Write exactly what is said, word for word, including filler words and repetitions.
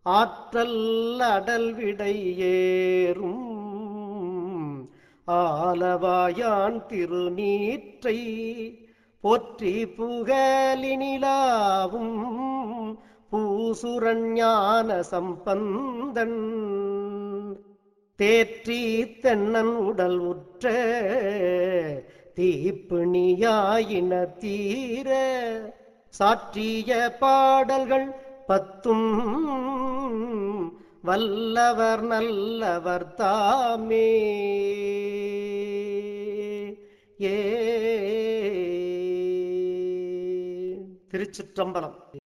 ஆற்றல் அடல் விடை ஏறும் ஆலவாயான் திருநீற்றை போற்றி புகழினிலாவும் பூசுரஞான சம்பந்தன் தேற்றி தென்னன் உடல் உற்ற தீப்பிணியாயின தீர சாற்றிய பாடல்கள் பத்தும் வல்லவர் நல்லவர் தாமே. ஏ திருச்சிற்றம்பலம்.